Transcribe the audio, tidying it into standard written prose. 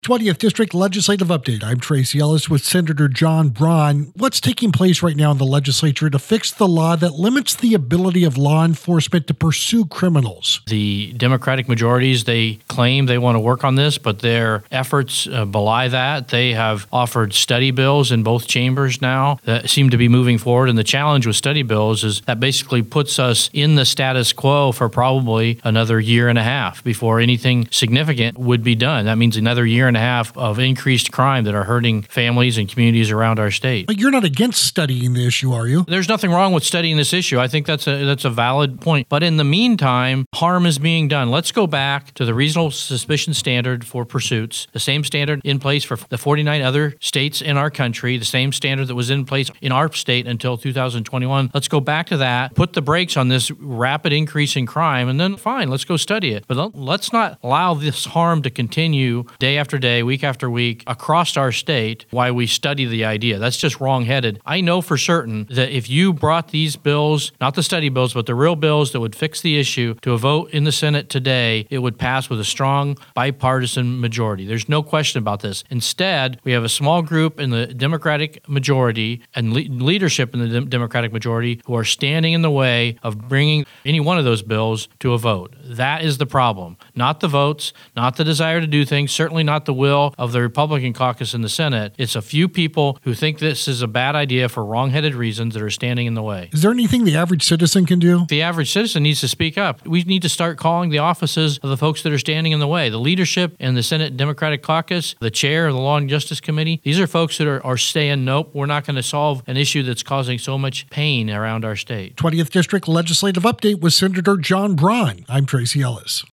20th District Legislative Update. I'm Tracy Ellis with Senator John Braun. What's taking place right now in the legislature to fix the law that limits the ability of law enforcement to pursue criminals? The Democratic majorities, they claim they want to work on this, but their efforts belie that. They have offered study bills in both chambers now that seem to be moving forward. And the challenge with study bills is that basically puts us in the status quo for probably another year and a half before anything significant would be done. That means another year and a half of increased crime that are hurting families and communities around our state. But you're not against studying the issue, are you? There's nothing wrong with studying this issue. I think that's a valid point. But in the meantime, harm is being done. Let's go back to the reasonable suspicion standard for pursuits, the same standard in place for the 49 other states in our country, the same standard that was in place in our state until 2021. Let's go back to that, put the brakes on this rapid increase in crime, and then fine, let's go study it. But let's not allow this harm to continue day after day, week after week, across our state while we study the idea. That's just wrong-headed. I know for certain that if you brought these bills, not the study bills, but the real bills that would fix the issue to a vote in the Senate today, it would pass with a strong bipartisan majority. There's no question about this. Instead, we have a small group in the Democratic majority and leadership in the Democratic majority who are standing in the way of bringing any one of those bills to a vote. That is the problem. Not the votes, not the desire to do things, certainly not the will of the Republican caucus in the Senate. It's a few people who think this is a bad idea for wrong-headed reasons that are standing in the way. Is there anything the average citizen can do? The average citizen needs to speak up. We need to start calling the offices of the folks that are standing in the way. The leadership in the Senate Democratic caucus, the chair of the Law and Justice Committee, these are folks that are saying, nope, we're not going to solve an issue that's causing so much pain around our state. 20th District Legislative Update with Senator John Braun. I'm Tracy Ellis.